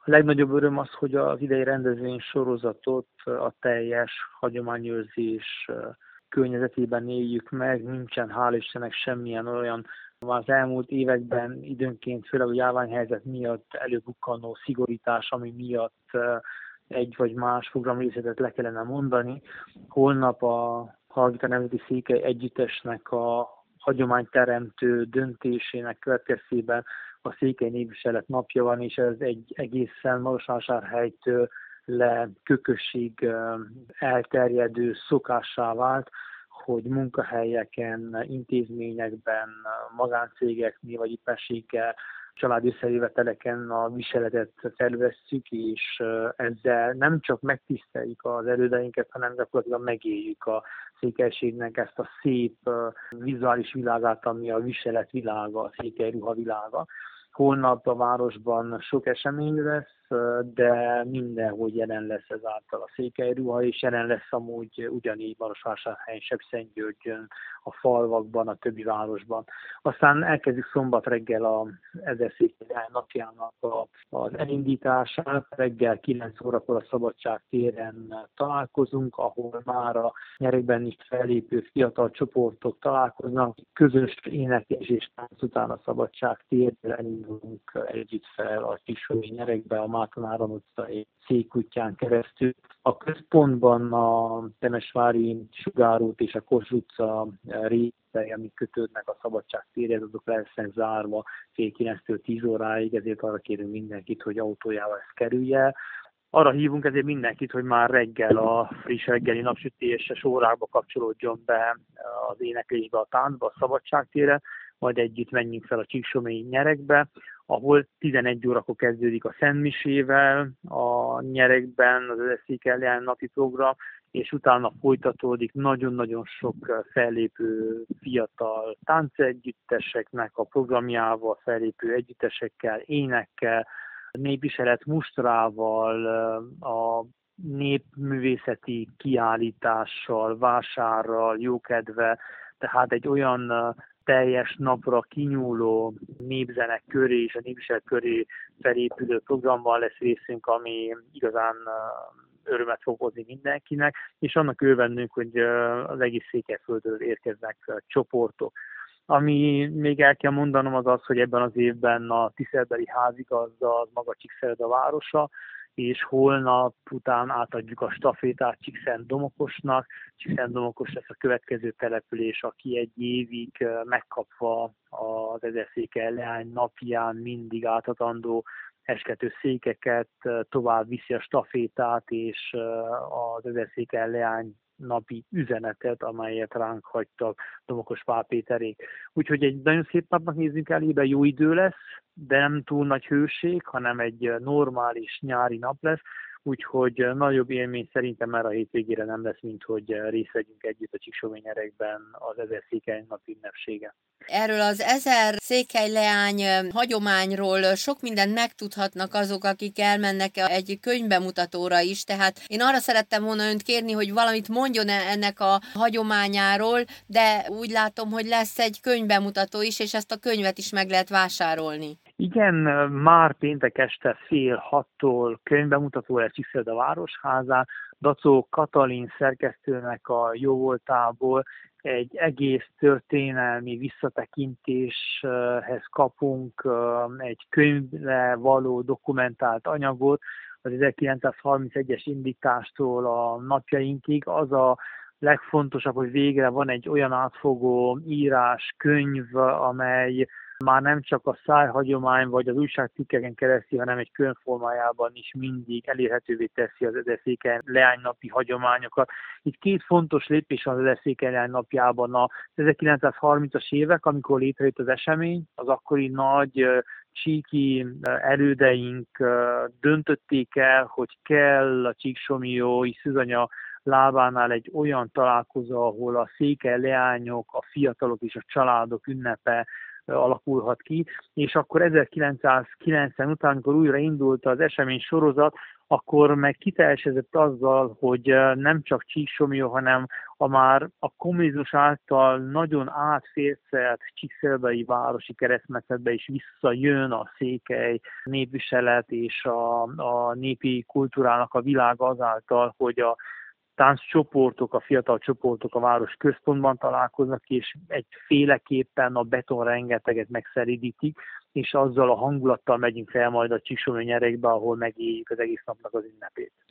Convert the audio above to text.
A legnagyobb öröm az, hogy az idei rendezvény sorozatot a teljes hagyományőrzés környezetében éljük meg. Nincsen hál' Istennek semmilyen olyan az elmúlt években időnként, főleg a járványhelyzet miatt előbukkanó szigorítás, ami miatt egy vagy más programrészletet le kellene mondani. Holnap a Hargita Nemzeti Székely Együttesnek a hagyományteremtő döntésének következtében a Székely Népviselet napja van, és ez egy egészen Marosvásárhelytől le Kökösig elterjedő szokássá vált, hogy munkahelyeken, intézményekben, magáncégeknél vagy éppenséggel családi összejöveteleken a viseletet felvesszük, és ezzel nem csak megtiszteljük az elődeinket, hanem gyakorlatilag megéljük a székelységnek ezt a szép vizuális világát, ami a viselet világa, a székely ruha világa. Holnap a városban sok esemény lesz, de mindenhol jelen lesz ezáltal a székely ruha, és jelen lesz amúgy ugyanígy Marosvásárhelyen, Sepsiszentgyörgyön, a falvakban, a többi városban. Aztán elkezdjük szombat reggel az Ezer Székely Leány napjának az elindítását. Reggel 9 órakor a Szabadság téren találkozunk, ahol már a nyerekben is fellépő fiatal csoportok találkoznak. Közös éneklés és tánc után a Szabadság térről elindulunk együtt fel a Csíksomi nyerekbe, a Márton Áron utcai Székútján keresztül. A központban a Temesvári Sugárút és a Kossuth utca részei, amik kötődnek a Szabadság térhez, azok lesznek zárva fél 9-től 10 óráig, ezért arra kérünk mindenkit, hogy autójával ezt kerülje. Arra hívunk ezért mindenkit, hogy már reggel a friss reggeli napsütéses órákba kapcsolódjon be az éneklésbe, a táncba, a Szabadság térre, majd együtt menjünk fel a Csíksomi nyerekbe, ahol 11 órakor kezdődik a szentmisével a nyerekben az Ezer Székely Leány napi program, és utána folytatódik nagyon-nagyon sok fellépő fiatal táncegyütteseknek a programjával, fellépő együttesekkel, énekkel, népviselet mustrával, a népművészeti kiállítással, vásárral, jókedve, tehát egy olyan teljes napra kinyúló népzenek köré és a népviselet köré felépülő programban lesz részünk, ami igazán örömet fog hozni mindenkinek, és annak örvendünk, hogy az egész Székelyföldről érkeznek csoportok. Ami még el kell mondanom az az, hogy ebben az évben a tiszteletbeli házigazda az maga Csíkszereda városa, és holnap után átadjuk a stafétát Csíkszentdomokosnak. Csíkszentdomokos lesz a következő település, aki egy évig megkapva az Ezer Székely Leány napján mindig átadandó eskető székeket, tovább viszi a stafétát és az Ezer Székely Leány napi üzenetet, amelyet ránk hagytak Domokos Pál Péterék. Úgyhogy egy nagyon szép napnak nézzünk elébe, jó idő lesz, de nem túl nagy hőség, hanem egy normális nyári nap lesz, úgyhogy nagyobb élmény szerintem már a hétvégére nem lesz, mint hogy részt vegyünk együtt a Csíksomi nyerekben az Ezer Székely nap ünnepsége. Erről az Ezer Székely Leány hagyományról sok mindent megtudhatnak azok, akik elmennek egy könyvbemutatóra is, tehát én arra szerettem volna önt kérni, hogy valamit mondjon ennek a hagyományáról, de úgy látom, hogy lesz egy könyvbemutató is, és ezt a könyvet is meg lehet vásárolni. Igen, már péntek este 5:30-tól könyvbemutató lesz Csíkszereda Városházán. Dacó Katalin szerkesztőnek a jóvoltából egy egész történelmi visszatekintéshez kapunk egy könyvre való dokumentált anyagot, az 1931-es indítástól a napjainkig. Az a legfontosabb, hogy végre van egy olyan átfogó írás, könyv, amely már nem csak a szájhagyomány vagy az újságcikkeken keresztül, hanem egy könyv formájában is mindig elérhetővé teszi az Ezer Székely Leány napi hagyományokat. Itt két fontos lépés van az Ezer Székely Leány napjában. Az 1930-as évek, amikor létrejött az esemény, az akkori nagy csíki elődeink döntötték el, hogy kell a Csíksomlyó és Szűzanya lábánál egy olyan találkozó, ahol a székely leányok, a fiatalok és a családok ünnepe alakulhat ki, és akkor 1990 után, amikor újra indult az esemény sorozat, akkor meg kiteljesedett azzal, hogy nem csak Csíksomlyó, hanem a kommunizmus által nagyon átfércelt csíkszelvai városi keresztmetszetbe is visszajön a székely népviselet és a népi kultúrának a világ azáltal, hogy a tánccsoportok, a fiatal csoportok a város központban találkoznak, és egyféleképpen a beton rengeteget megszeridítik, és azzal a hangulattal megyünk fel majd a Csíksomlyó nyerekbe, ahol megéljük az egész napnak az ünnepét.